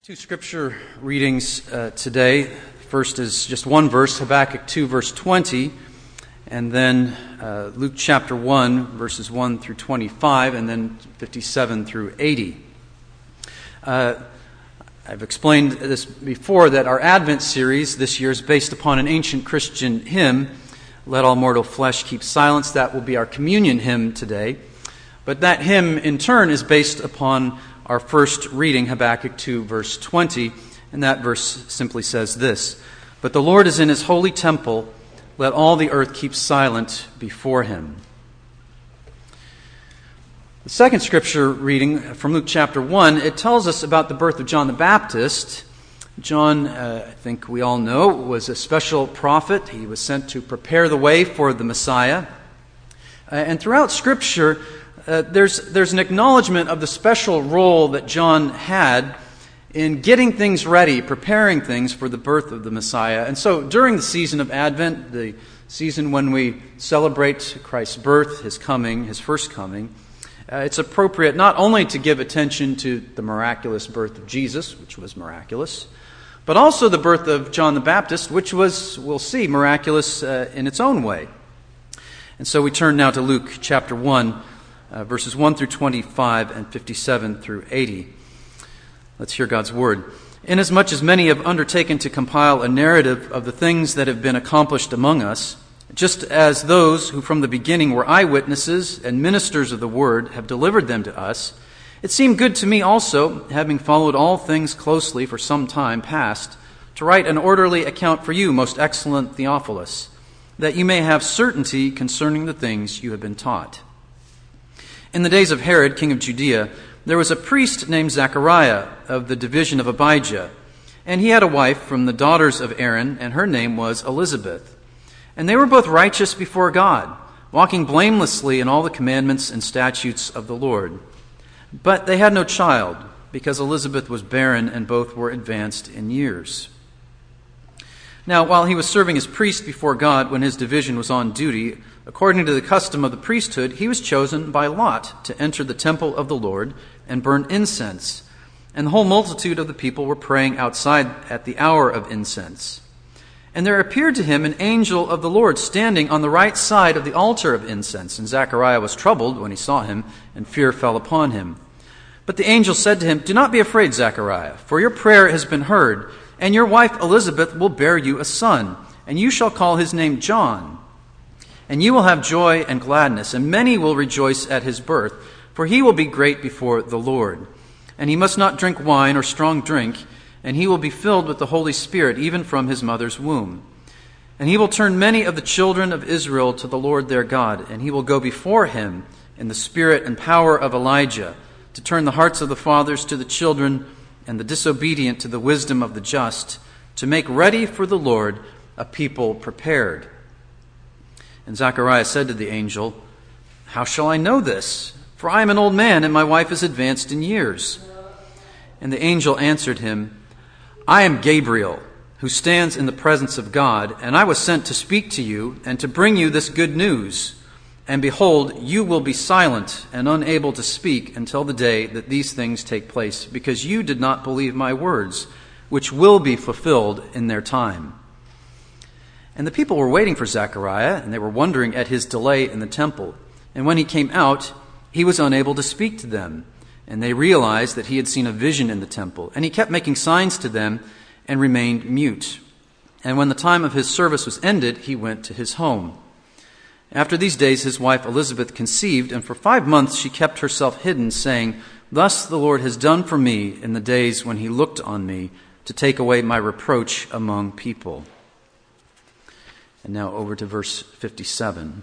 Two scripture readings today. First is just one verse, Habakkuk 2, verse 20, and then Luke chapter 1, verses 1 through 25, and then 57 through 80. I've explained this before, that our Advent series this year is based upon an ancient Christian hymn, Let All Mortal Flesh Keep Silence. That will be our communion hymn today. But that hymn, in turn, is based upon our first reading, Habakkuk 2, verse 20, and that verse simply says this: "But the Lord is in his holy temple, let all the earth keep silent before him." The second scripture reading from Luke chapter 1, it tells us about the birth of John the Baptist. John, I think we all know, was a special prophet. He was sent to prepare the way for the Messiah. And throughout Scripture, there's an acknowledgement of the special role that John had in getting things ready, preparing things for the birth of the Messiah. And so during the season of Advent, the season when we celebrate Christ's birth, his coming, his first coming, it's appropriate not only to give attention to the miraculous birth of Jesus, which was miraculous, but also the birth of John the Baptist, which was, we'll see, miraculous in its own way. And so we turn now to Luke chapter 1, verses 1 through 25 and 57 through 80. Let's hear God's word. "Inasmuch as many have undertaken to compile a narrative of the things that have been accomplished among us, just as those who from the beginning were eyewitnesses and ministers of the word have delivered them to us, it seemed good to me also, having followed all things closely for some time past, to write an orderly account for you, most excellent Theophilus, that you may have certainty concerning the things you have been taught. In the days of Herod, king of Judea, there was a priest named Zechariah of the division of Abijah, and he had a wife from the daughters of Aaron, and her name was Elizabeth. And they were both righteous before God, walking blamelessly in all the commandments and statutes of the Lord. But they had no child, because Elizabeth was barren, and both were advanced in years. Now, while he was serving as priest before God when his division was on duty, according to the custom of the priesthood, he was chosen by lot to enter the temple of the Lord and burn incense. And the whole multitude of the people were praying outside at the hour of incense. And there appeared to him an angel of the Lord standing on the right side of the altar of incense. And Zechariah was troubled when he saw him, and fear fell upon him. But the angel said to him, 'Do not be afraid, Zechariah, for your prayer has been heard, and your wife Elizabeth will bear you a son, and you shall call his name John. And you will have joy and gladness, and many will rejoice at his birth, for he will be great before the Lord. And he must not drink wine or strong drink, and he will be filled with the Holy Spirit, even from his mother's womb. And he will turn many of the children of Israel to the Lord their God, and he will go before him in the spirit and power of Elijah, to turn the hearts of the fathers to the children, and the disobedient to the wisdom of the just, to make ready for the Lord a people prepared.' And Zechariah said to the angel, 'How shall I know this? For I am an old man, and my wife is advanced in years.' And the angel answered him, 'I am Gabriel, who stands in the presence of God, and I was sent to speak to you and to bring you this good news. And behold, you will be silent and unable to speak until the day that these things take place, because you did not believe my words, which will be fulfilled in their time.' And the people were waiting for Zechariah, and they were wondering at his delay in the temple. And when he came out, he was unable to speak to them. And they realized that he had seen a vision in the temple. And he kept making signs to them and remained mute. And when the time of his service was ended, he went to his home. After these days, his wife Elizabeth conceived, and for 5 months she kept herself hidden, saying, 'Thus the Lord has done for me in the days when he looked on me to take away my reproach among people.'" And now over to verse 57.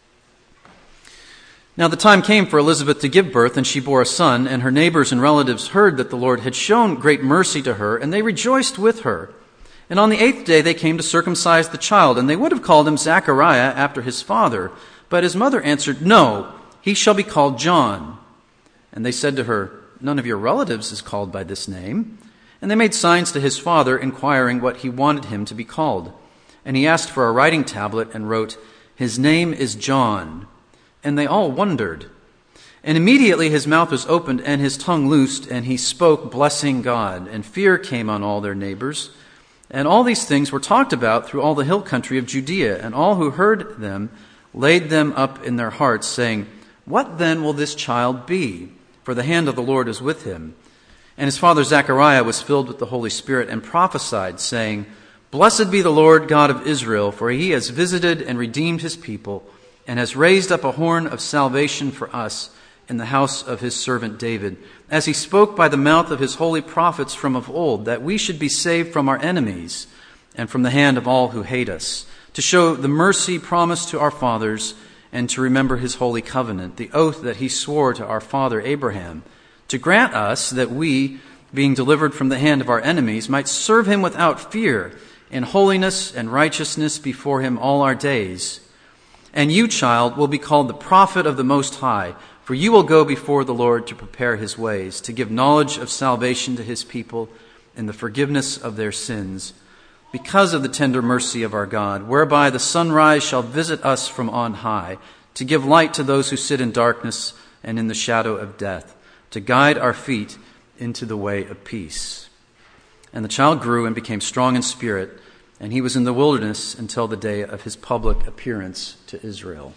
"Now the time came for Elizabeth to give birth, and she bore a son, and her neighbors and relatives heard that the Lord had shown great mercy to her, and they rejoiced with her. And on the 8th day they came to circumcise the child, and they would have called him Zechariah after his father. But his mother answered, 'No, he shall be called John.' And they said to her, 'None of your relatives is called by this name.' And they made signs to his father, inquiring what he wanted him to be called. And he asked for a writing tablet and wrote, 'His name is John.' And they all wondered. And immediately his mouth was opened and his tongue loosed, and he spoke, blessing God. And fear came on all their neighbors. And all these things were talked about through all the hill country of Judea. And all who heard them laid them up in their hearts, saying, What then will this child be? For the hand of the Lord is with him. And his father Zechariah was filled with the Holy Spirit and prophesied, saying, Blessed be the Lord God of Israel, for he has visited and redeemed his people, and has raised up a horn of salvation for us in the house of his servant David, as he spoke by the mouth of his holy prophets from of old, that we should be saved from our enemies and from the hand of all who hate us, to show the mercy promised to our fathers, and to remember his holy covenant, the oath that he swore to our father Abraham, to grant us that we, being delivered from the hand of our enemies, might serve him without fear, in holiness and righteousness before him all our days. And you, child, will be called the prophet of the Most High, for you will go before the Lord to prepare his ways, to give knowledge of salvation to his people and the forgiveness of their sins, because of the tender mercy of our God, whereby the sunrise shall visit us from on high, to give light to those who sit in darkness and in the shadow of death, to guide our feet into the way of peace. And the child grew and became strong in spirit, and he was in the wilderness until the day of his public appearance to Israel.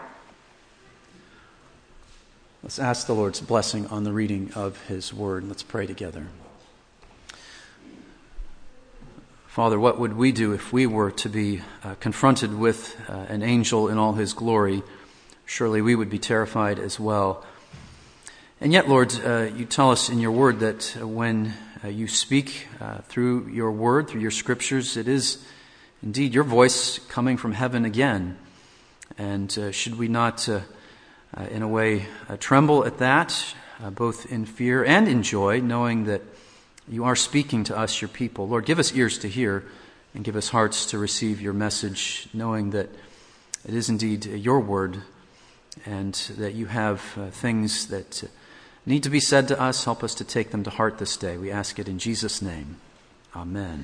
Let's ask the Lord's blessing on the reading of his word. Let's pray together. Father, what would we do if we were to be confronted with an angel in all his glory? Surely we would be terrified as well. And yet, Lord, you tell us in your word that when you speak through your word, through your scriptures, it is indeed your voice coming from heaven again. And should we not, in a way, tremble at that, both in fear and in joy, knowing that you are speaking to us, your people. Lord, give us ears to hear and give us hearts to receive your message, knowing that it is indeed your word and that you have things that need to be said to us. Help us to take them to heart this day. We ask it in Jesus' name. Amen.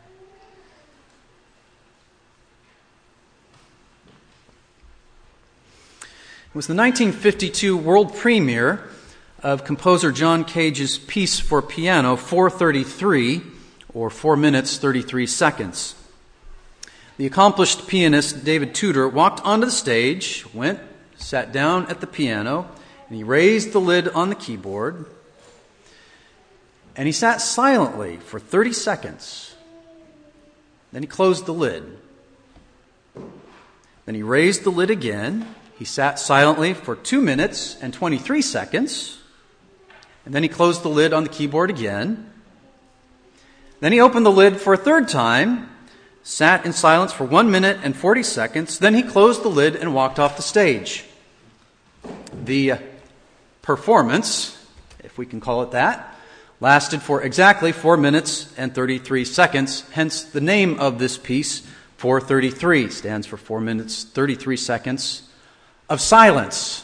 It was the 1952 world premiere of composer John Cage's piece for piano, 433, or 4 minutes, 33 seconds. The accomplished pianist David Tudor walked onto the stage, sat down at the piano, and he raised the lid on the keyboard, and he sat silently for 30 seconds. Then he closed the lid. Then he raised the lid again. He sat silently for 2 minutes and 23 seconds. And then he closed the lid on the keyboard again. Then he opened the lid for a third time, sat in silence for 1 minute and 40 seconds. Then he closed the lid and walked off the stage. The performance, if we can call it that, lasted for exactly 4 minutes and 33 seconds. Hence the name of this piece, 433, stands for 4 minutes, 33 seconds of silence.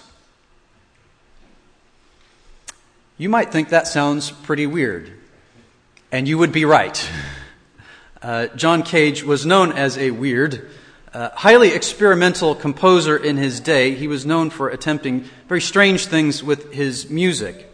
You might think that sounds pretty weird, and you would be right. John Cage was known as a weird, highly experimental composer in his day. He was known for attempting very strange things with his music.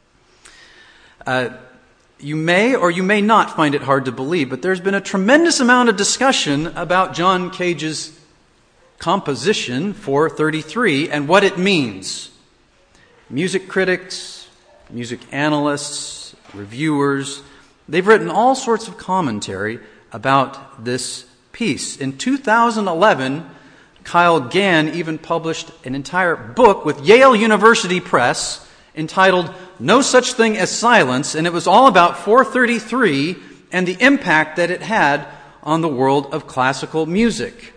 You may or you may not find it hard to believe, but there's been a tremendous amount of discussion about John Cage's composition 433 and what it means. Music critics, music analysts, reviewers, they've written all sorts of commentary about this piece. In 2011, Kyle Gann even published an entire book with Yale University Press entitled No Such Thing as Silence, and it was all about 433 and the impact that it had on the world of classical music.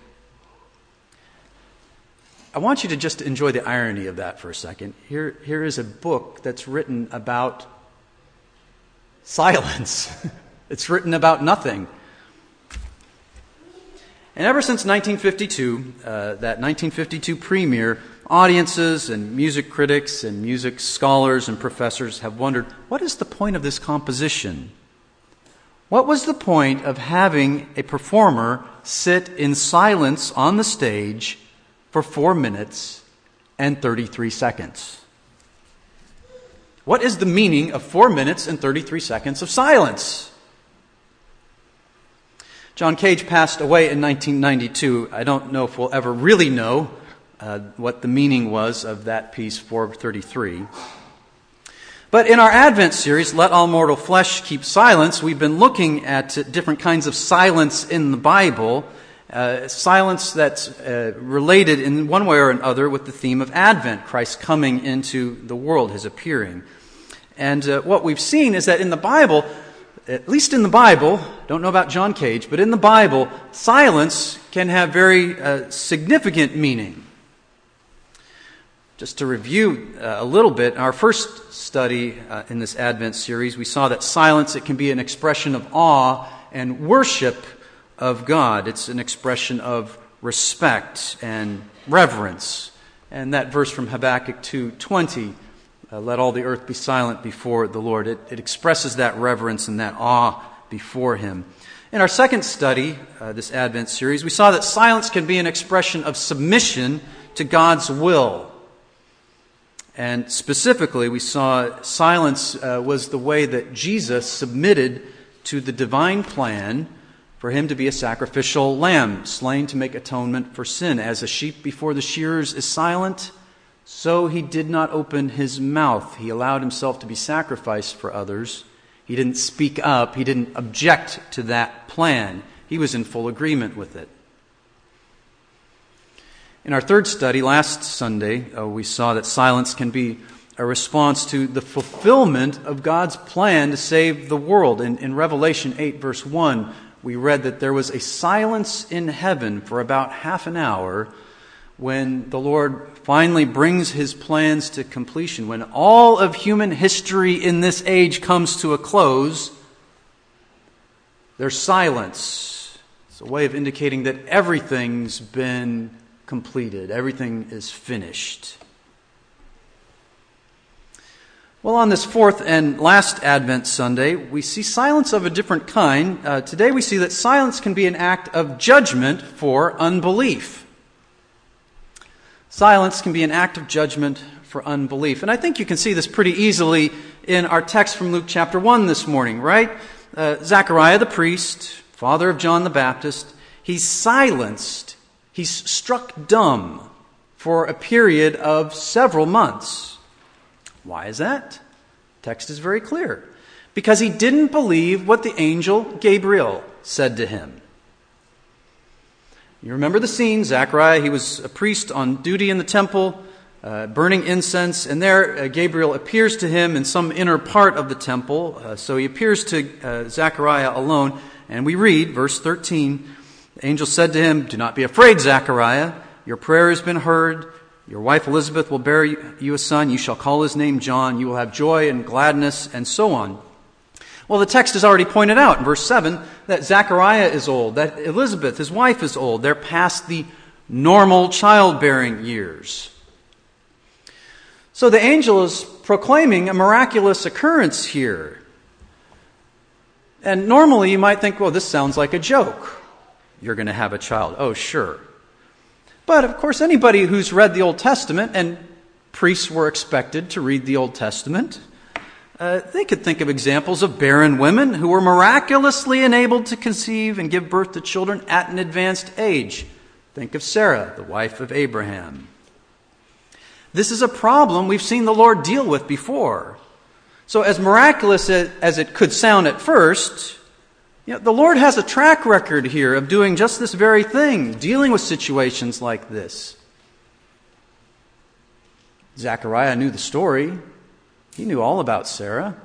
I want you to just enjoy the irony of that for a second. Here is a book that's written about silence. It's written about nothing. And ever since 1952, that 1952 premiere, audiences and music critics and music scholars and professors have wondered, what is the point of this composition? What was the point of having a performer sit in silence on the stage for 4 minutes and 33 seconds? What is the meaning of 4 minutes and 33 seconds of silence? John Cage passed away in 1992. I don't know if we'll ever really know what the meaning was of that piece, 433. But in our Advent series, Let All Mortal Flesh Keep Silence, we've been looking at different kinds of silence in the Bible, silence that's related in one way or another with the theme of Advent, Christ coming into the world, his appearing. And what we've seen is that in the Bible, at least in the Bible, don't know about John Cage, but in the Bible, silence can have very significant meaning. Just to review a little bit, our first study in this Advent series, we saw that silence, it can be an expression of awe and worship of God. It's an expression of respect and reverence. And that verse from Habakkuk 2:20, let all the earth be silent before the Lord. It expresses that reverence and that awe before him. In our second study, this Advent series, we saw that silence can be an expression of submission to God's will. And specifically, we saw silence was the way that Jesus submitted to the divine plan for him to be a sacrificial lamb, slain to make atonement for sin. As a sheep before the shearers is silent, so he did not open his mouth. He allowed himself to be sacrificed for others. He didn't speak up. He didn't object to that plan. He was in full agreement with it. In our third study, last Sunday, we saw that silence can be a response to the fulfillment of God's plan to save the world. In Revelation 8, verse 1, we read that there was a silence in heaven for about half an hour when the Lord finally brings his plans to completion. When all of human history in this age comes to a close, there's silence. It's a way of indicating that everything's been completed. Everything is finished. Well, on this fourth and last Advent Sunday, we see silence of a different kind. Today we see that silence can be an act of judgment for unbelief. Silence can be an act of judgment for unbelief. And I think you can see this pretty easily in our text from Luke chapter 1 this morning, right? Zechariah the priest, father of John the Baptist, he's silenced. He's struck dumb for a period of several months. Why is that? Text is very clear. Because he didn't believe what the angel Gabriel said to him. You remember the scene. Zechariah, he was a priest on duty in the temple, burning incense. And there Gabriel appears to him in some inner part of the temple. So he appears to Zechariah alone. And we read, verse 13, the angel said to him, "Do not be afraid, Zechariah. Your prayer has been heard. Your wife Elizabeth will bear you a son. You shall call his name John. You will have joy and gladness," and so on. Well, the text has already pointed out in verse 7 that Zechariah is old, that Elizabeth, his wife, is old. They're past the normal childbearing years. So the angel is proclaiming a miraculous occurrence here. And normally you might think, well, this sounds like a joke. You're going to have a child. Oh, sure. But, of course, anybody who's read the Old Testament, and priests were expected to read the Old Testament, they could think of examples of barren women who were miraculously enabled to conceive and give birth to children at an advanced age. Think of Sarah, the wife of Abraham. This is a problem we've seen the Lord deal with before. So as miraculous as it could sound at first, the Lord has a track record here of doing just this very thing, dealing with situations like this. Zechariah knew the story. He knew all about Sarah.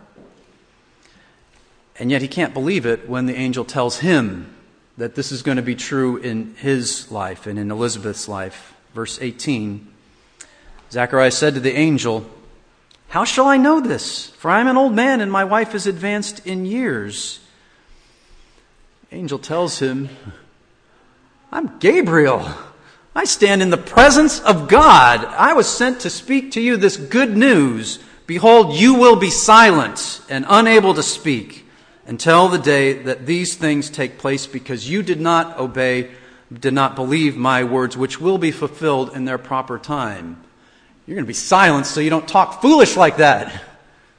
And yet he can't believe it when the angel tells him that this is going to be true in his life and in Elizabeth's life. Verse 18, Zechariah said to the angel, "How shall I know this? For I am an old man and my wife is advanced in years." Angel tells him, "I'm Gabriel. I stand in the presence of God. I was sent to speak to you this good news. Behold, you will be silent and unable to speak until the day that these things take place, because you did not obey, did not believe my words, which will be fulfilled in their proper time." You're going to be silent so you don't talk foolish like that.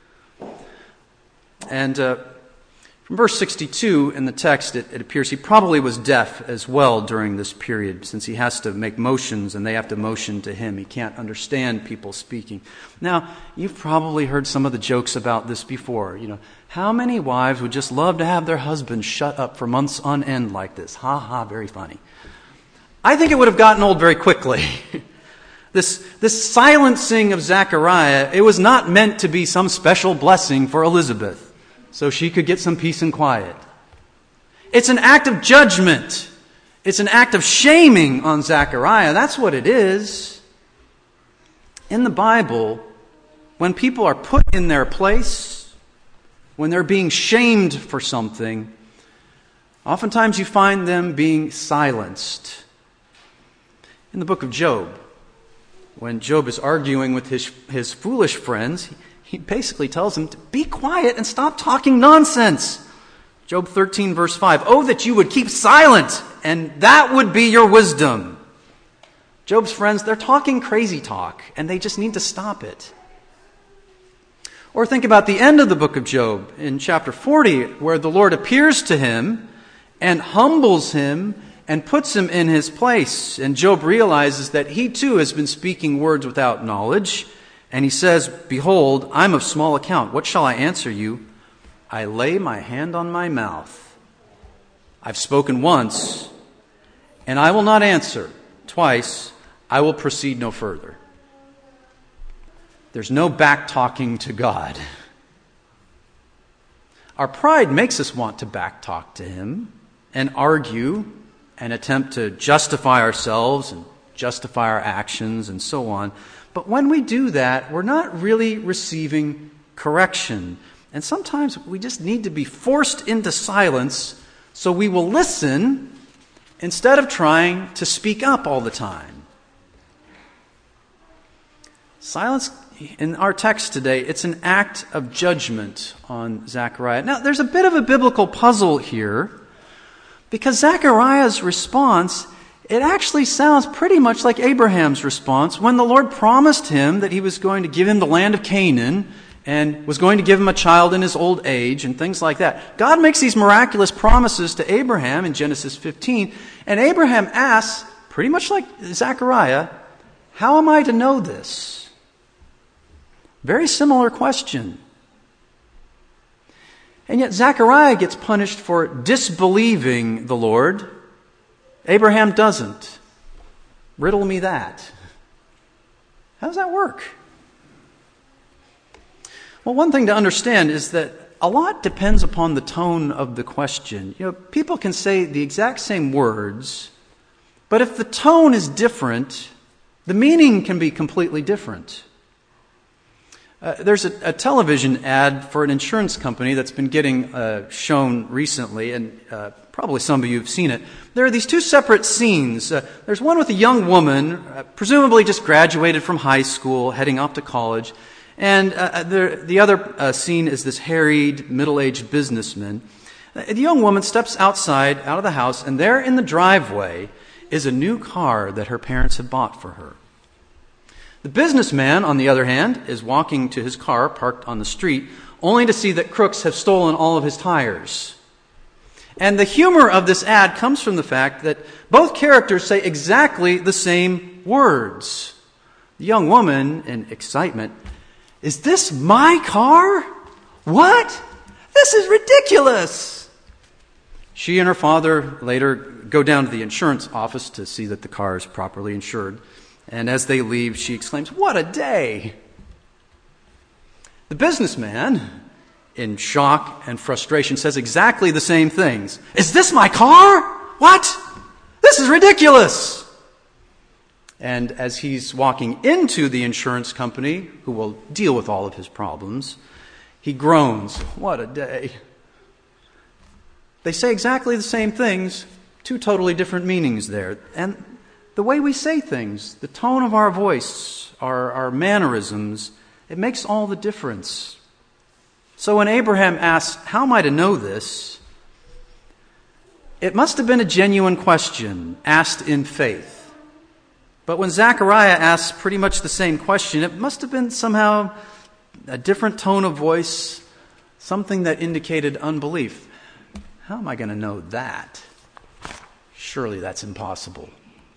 And from verse 62 in the text, it appears he probably was deaf as well during this period, since he has to make motions and they have to motion to him. He can't understand people speaking. Now, you've probably heard some of the jokes about this before. How many wives would just love to have their husbands shut up for months on end like this? Ha ha, very funny. I think it would have gotten old very quickly. This silencing of Zechariah, it was not meant to be some special blessing for Elizabeth, so she could get some peace and quiet. It's an act of judgment. It's an act of shaming on Zechariah. That's what it is. In the Bible, when people are put in their place, when they're being shamed for something, oftentimes you find them being silenced. In the book of Job, when Job is arguing with his foolish friends, he basically tells them to be quiet and stop talking nonsense. Job 13, verse 5, "Oh, that you would keep silent, and that would be your wisdom." Job's friends, they're talking crazy talk, and they just need to stop it. Or think about the end of the book of Job in chapter 40, where the Lord appears to him and humbles him and puts him in his place. And Job realizes that he too has been speaking words without knowledge. And he says, "Behold, I'm of small account. What shall I answer you? I lay my hand on my mouth. I've spoken once, and I will not answer. Twice, I will proceed no further." There's no back-talking to God. Our pride makes us want to back-talk to Him and argue and attempt to justify ourselves and justify our actions and so on. But when we do that, we're not really receiving correction. And sometimes we just need to be forced into silence so we will listen instead of trying to speak up all the time. Silence, in our text today, it's an act of judgment on Zechariah. Now, there's a bit of a biblical puzzle here, because Zechariah's response, it actually sounds pretty much like Abraham's response when the Lord promised him that He was going to give him the land of Canaan and was going to give him a child in his old age and things like that. God makes these miraculous promises to Abraham in Genesis 15, and Abraham asks, pretty much like Zechariah, "How am I to know this?" Very similar question. And yet Zechariah gets punished for disbelieving the Lord. Abraham doesn't. Riddle me that. How does that work? Well, one thing to understand is that a lot depends upon the tone of the question. People can say the exact same words, but if the tone is different, the meaning can be completely different. There's a television ad for an insurance company that's been getting shown recently, and probably some of you have seen it. There are these two separate scenes. There's one with a young woman, presumably just graduated from high school, heading off to college. And the other scene is this harried, middle-aged businessman. The young woman steps outside, out of the house, and there in the driveway is a new car that her parents had bought for her. The businessman, on the other hand, is walking to his car parked on the street, only to see that crooks have stolen all of his tires. And the humor of this ad comes from the fact that both characters say exactly the same words. The young woman, in excitement, "Is this my car? What? This is ridiculous!" She and her father later go down to the insurance office to see that the car is properly insured. And as they leave, she exclaims, "What a day!" The businessman, in shock and frustration, says exactly the same things. "Is this my car? What? This is ridiculous!" And as he's walking into the insurance company, who will deal with all of his problems, he groans, "What a day." They say exactly the same things, two totally different meanings there. And the way we say things, the tone of our voice, our mannerisms, it makes all the difference. So when Abraham asks, "How am I to know this?" it must have been a genuine question, asked in faith. But when Zechariah asks pretty much the same question, it must have been somehow a different tone of voice, something that indicated unbelief. How am I going to know that? Surely that's impossible.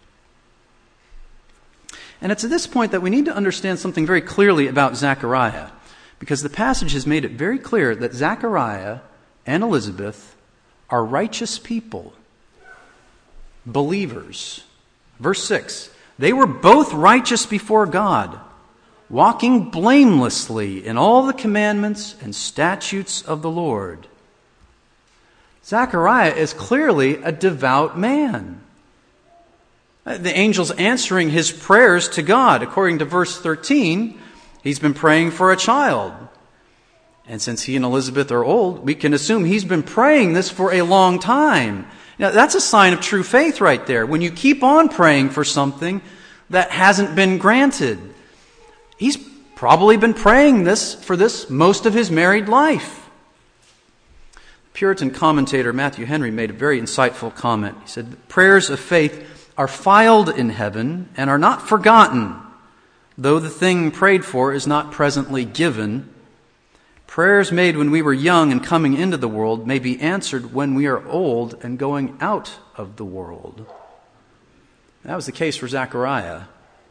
And it's at this point that we need to understand something very clearly about Zechariah, because the passage has made it very clear that Zechariah and Elizabeth are righteous people, believers. Verse 6, they were both righteous before God, walking blamelessly in all the commandments and statutes of the Lord. Zechariah is clearly a devout man. The angel's answering his prayers to God. According to verse 13, he's been praying for a child. And since he and Elizabeth are old, we can assume he's been praying this for a long time. Now, that's a sign of true faith right there. When you keep on praying for something that hasn't been granted. He's probably been praying for this most of his married life. Puritan commentator Matthew Henry made a very insightful comment. He said, "The prayers of faith are filed in heaven and are not forgotten, though the thing prayed for is not presently given. Prayers made when we were young and coming into the world may be answered when we are old and going out of the world." That was the case for Zechariah.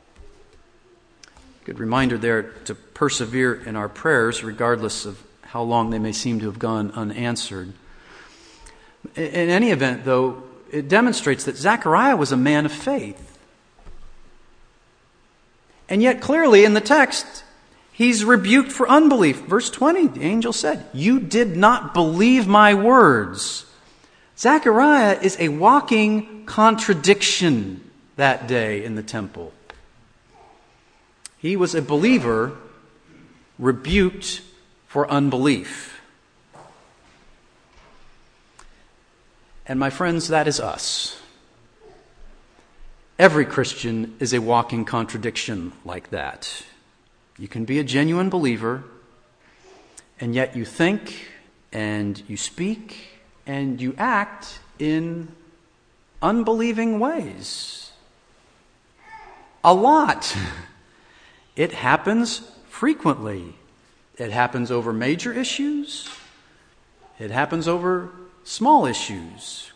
Good reminder there to persevere in our prayers regardless of how long they may seem to have gone unanswered. In any event, though, it demonstrates that Zechariah was a man of faith. And yet clearly in the text, he's rebuked for unbelief. Verse 20, the angel said, "You did not believe my words." Zechariah is a walking contradiction that day in the temple. He was a believer rebuked for unbelief. And my friends, that is us. Every Christian is a walking contradiction like that. You can be a genuine believer, and yet you think and you speak and you act in unbelieving ways. A lot. It happens frequently. It happens over major issues. It happens over small issues.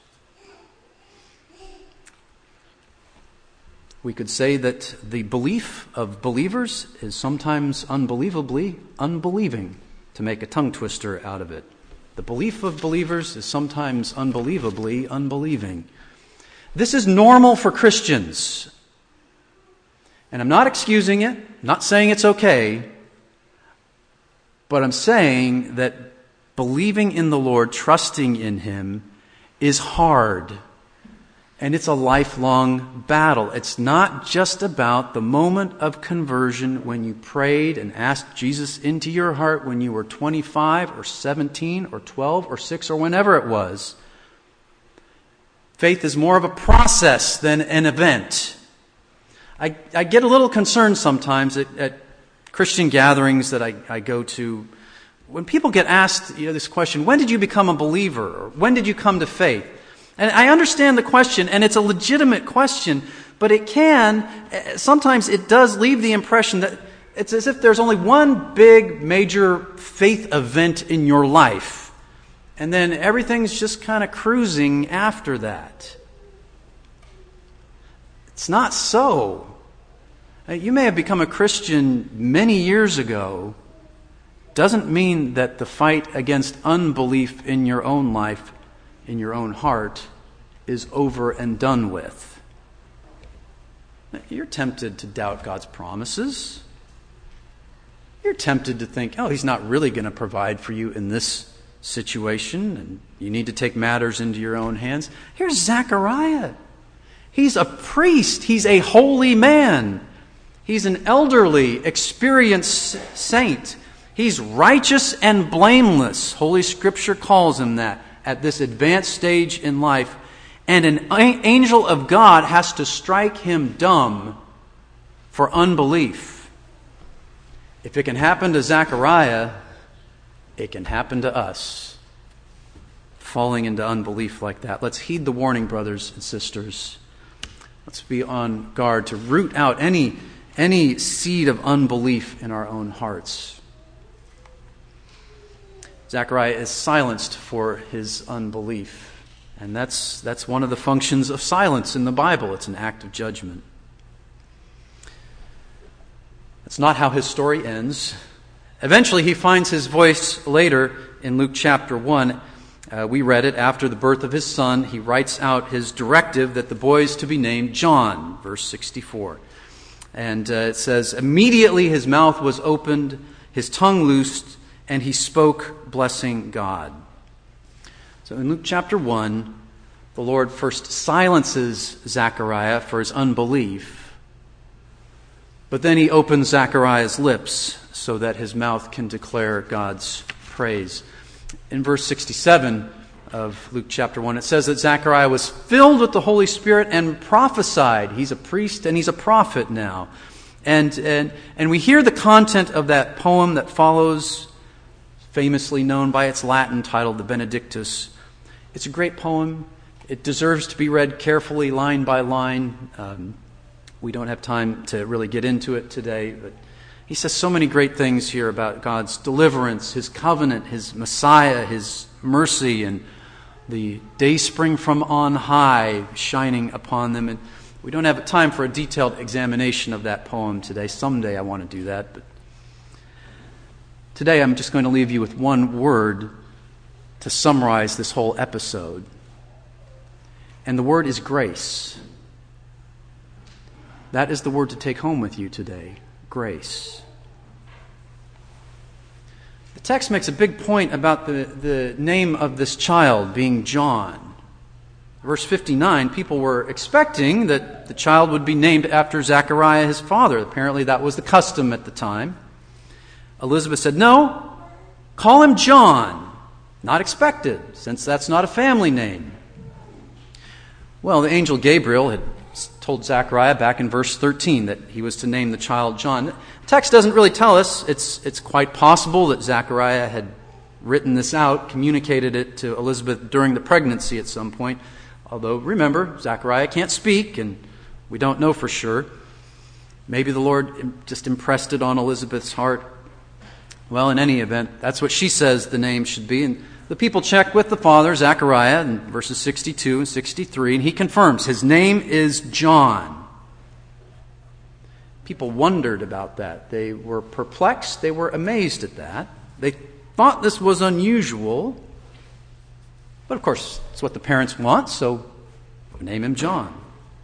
We could say that the belief of believers is sometimes unbelievably unbelieving, to make a tongue twister out of it. The belief of believers is sometimes unbelievably unbelieving. This is normal for Christians. And I'm not excusing it, not saying it's okay, but I'm saying that believing in the Lord, trusting in Him, is hard. And it's a lifelong battle. It's not just about the moment of conversion when you prayed and asked Jesus into your heart when you were 25 or 17 or 12 or 6 or whenever it was. Faith is more of a process than an event. I get a little concerned sometimes at Christian gatherings that I go to, when people get asked this question, when did you become a believer? Or when did you come to faith? And I understand the question, and it's a legitimate question, but sometimes it does leave the impression that it's as if there's only one big, major faith event in your life, and then everything's just kind of cruising after that. It's not so. You may have become a Christian many years ago. Doesn't mean that the fight against unbelief in your own life, in your own heart, is over and done with. You're tempted to doubt God's promises. You're tempted to think, He's not really going to provide for you in this situation, and you need to take matters into your own hands. Here's Zechariah. He's a priest. He's a holy man. He's an elderly, experienced saint. He's righteous and blameless. Holy Scripture calls him that at this advanced stage in life. And an angel of God has to strike him dumb for unbelief. If it can happen to Zechariah, it can happen to us. Falling into unbelief like that. Let's heed the warning, brothers and sisters. Let's be on guard to root out any seed of unbelief in our own hearts. Zechariah is silenced for his unbelief. And that's one of the functions of silence in the Bible. It's an act of judgment. That's not how his story ends. Eventually he finds his voice later in Luke chapter 1. We read it after the birth of his son. He writes out his directive that the boy is to be named John, verse 64. And it says, immediately his mouth was opened, his tongue loosed, and he spoke, blessing God. So in Luke chapter 1, the Lord first silences Zechariah for his unbelief, but then he opens Zechariah's lips so that his mouth can declare God's praise. In verse 67 of Luke chapter 1, it says that Zechariah was filled with the Holy Spirit and prophesied. He's a priest and he's a prophet now. And we hear the content of that poem that follows, famously known by its Latin title, the Benedictus. It's a great poem. It deserves to be read carefully, line by line. We don't have time to really get into it today, but he says so many great things here about God's deliverance, his covenant, his Messiah, his mercy, and the dayspring from on high shining upon them. And we don't have time for a detailed examination of that poem today. Someday I want to do that, but today I'm just going to leave you with one word to summarize this whole episode. And the word is grace. That is the word to take home with you today. Grace. The text makes a big point about the name of this child being John. Verse 59, people were expecting that the child would be named after Zechariah, his father. Apparently that was the custom at the time. Elizabeth said, no, call him John. Not expected, since that's not a family name. Well, the angel Gabriel had told Zechariah back in verse 13 that he was to name the child John. The text doesn't really tell us. It's quite possible that Zechariah had written this out, communicated it to Elizabeth during the pregnancy at some point. Although, remember, Zechariah can't speak, and we don't know for sure. Maybe the Lord just impressed it on Elizabeth's heart. Well, in any event, that's what she says the name should be. And the people check with the father, Zechariah, in verses 62 and 63, and he confirms his name is John. People wondered about that. They were perplexed. They were amazed at that. They thought this was unusual. But of course, it's what the parents want, so name him John.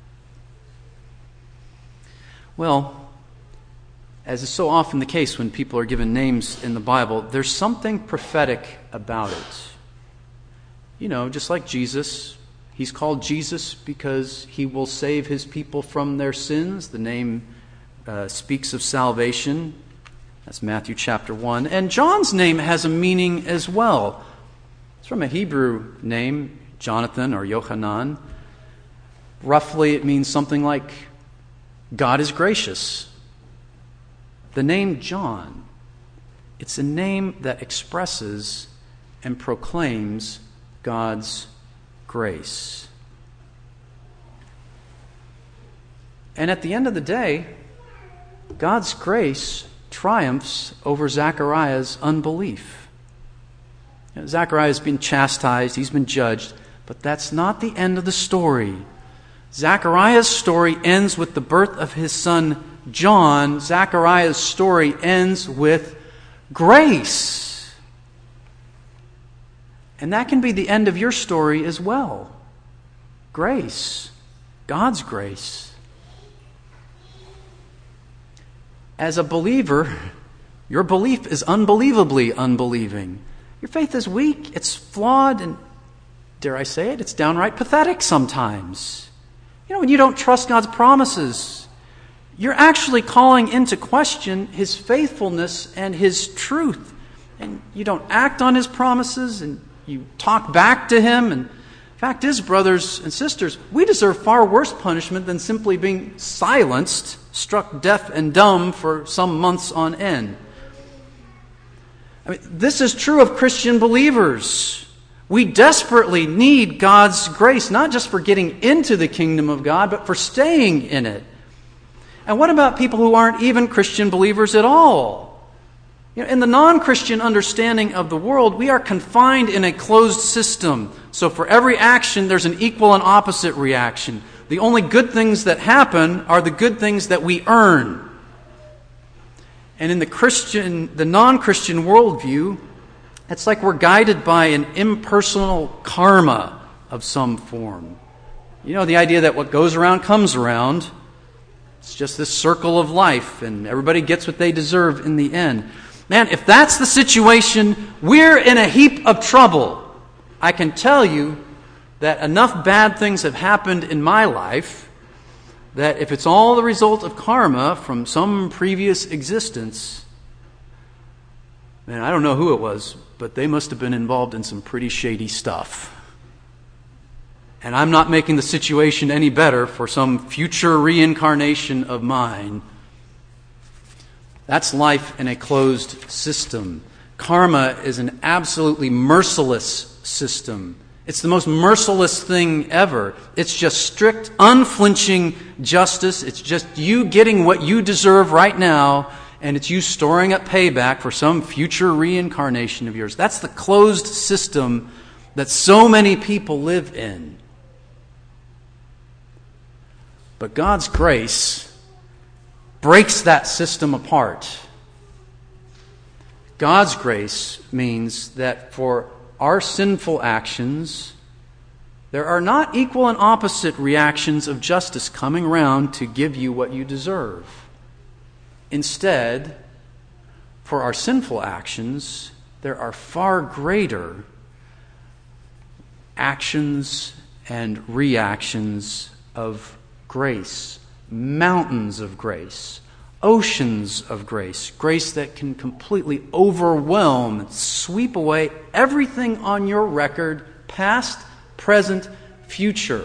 Well, as is so often the case when people are given names in the Bible, there's something prophetic about it. You know, just like Jesus, he's called Jesus because he will save his people from their sins. The name speaks of salvation. That's Matthew chapter 1. And John's name has a meaning as well. It's from a Hebrew name, Jonathan or Yochanan. Roughly, it means something like, God is gracious. The name John, it's a name that expresses and proclaims God's grace. And at the end of the day, God's grace triumphs over Zechariah's unbelief. Zechariah has been chastised, he's been judged, but that's not the end of the story. Zechariah's story ends with the birth of his son John. Zechariah's story ends with grace. And that can be the end of your story as well. Grace. God's grace. As a believer, your belief is unbelievably unbelieving. Your faith is weak, it's flawed, and dare I say it, it's downright pathetic sometimes. You know, when you don't trust God's promises, you're actually calling into question his faithfulness and his truth. And you don't act on his promises, and you talk back to him. And fact is, brothers and sisters, we deserve far worse punishment than simply being silenced, struck deaf and dumb for some months on end. I mean, this is true of Christian believers. We desperately need God's grace, not just for getting into the kingdom of God, but for staying in it. And what about people who aren't even Christian believers at all? In the non-Christian understanding of the world, we are confined in a closed system. So for every action, there's an equal and opposite reaction. The only good things that happen are the good things that we earn. And in the non-Christian worldview, it's like we're guided by an impersonal karma of some form. The idea that what goes around comes around. It's just this circle of life, and everybody gets what they deserve in the end. Man, if that's the situation, we're in a heap of trouble. I can tell you that enough bad things have happened in my life that if it's all the result of karma from some previous existence, man, I don't know who it was, but they must have been involved in some pretty shady stuff. And I'm not making the situation any better for some future reincarnation of mine. That's life in a closed system. Karma is an absolutely merciless system. It's the most merciless thing ever. It's just strict, unflinching justice. It's just you getting what you deserve right now, and it's you storing up payback for some future reincarnation of yours. That's the closed system that so many people live in. But God's grace breaks that system apart. God's grace means that for our sinful actions, there are not equal and opposite reactions of justice coming around to give you what you deserve. Instead, for our sinful actions, there are far greater actions and reactions of grace, mountains of grace, oceans of grace, grace that can completely overwhelm and sweep away everything on your record, past, present, future.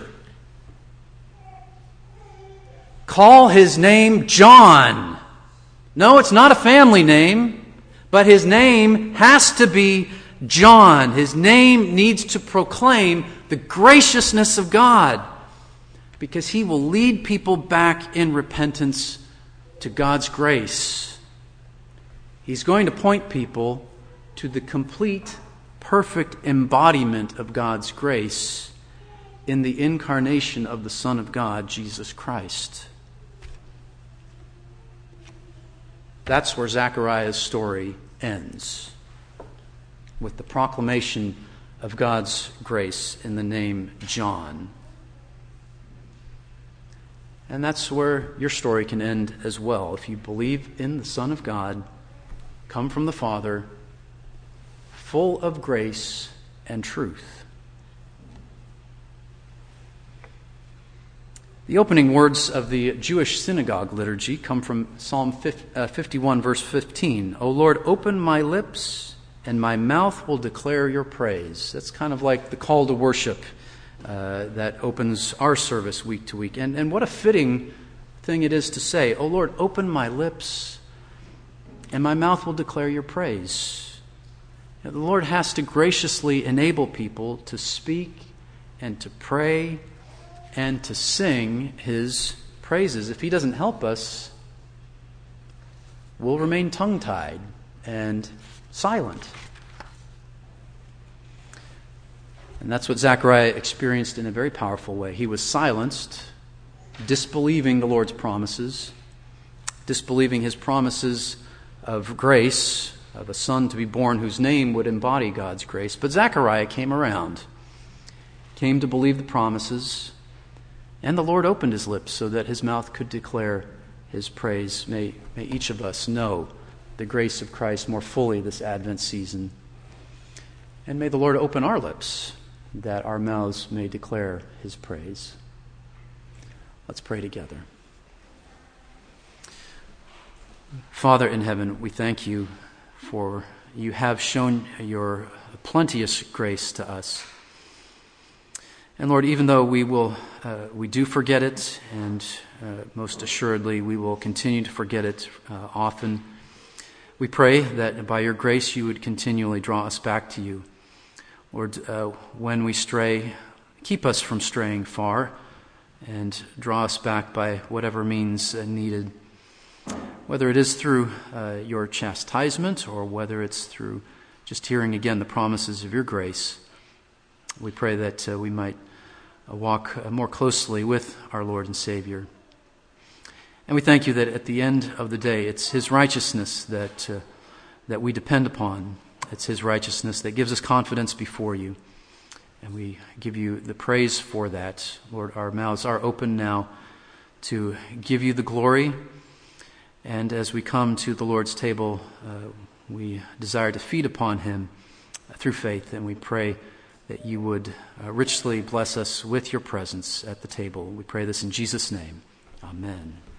Call his name John. No, it's not a family name, but his name has to be John. His name needs to proclaim the graciousness of God, because he will lead people back in repentance to God's grace. He's going to point people to the complete, perfect embodiment of God's grace in the incarnation of the Son of God, Jesus Christ. That's where Zechariah's story ends, with the proclamation of God's grace in the name John. And that's where your story can end as well. If you believe in the Son of God, come from the Father, full of grace and truth. The opening words of the Jewish synagogue liturgy come from Psalm 51, verse 15. O Lord, open my lips, and my mouth will declare your praise. That's kind of like the call to worship that opens our service week to week. And what a fitting thing it is to say, O Lord, open my lips, and my mouth will declare your praise. The Lord has to graciously enable people to speak and to pray and to sing his praises. If he doesn't help us, we'll remain tongue-tied and silent. And that's what Zechariah experienced in a very powerful way. He was silenced, disbelieving the Lord's promises, disbelieving his promises of grace, of a son to be born whose name would embody God's grace. But Zechariah came around, came to believe the promises, and the Lord opened his lips so that his mouth could declare his praise. May each of us know the grace of Christ more fully this Advent season. And may the Lord open our lips that our mouths may declare his praise. Let's pray together. Father in heaven, we thank you for you have shown your plenteous grace to us. And Lord, even though we do forget it, and most assuredly we will continue to forget it often, we pray that by your grace you would continually draw us back to you. Lord, when we stray, keep us from straying far and draw us back by whatever means needed. whether it is through your chastisement or whether it's through just hearing again the promises of your grace. We pray that we might walk more closely with our Lord and Savior. And we thank you that at the end of the day, it's His righteousness that we depend upon. It's His righteousness that gives us confidence before you. And we give you the praise for that. Lord, our mouths are open now to give you the glory. And as we come to the Lord's table, we desire to feed upon Him through faith. And we pray that you would richly bless us with your presence at the table. We pray this in Jesus' name. Amen.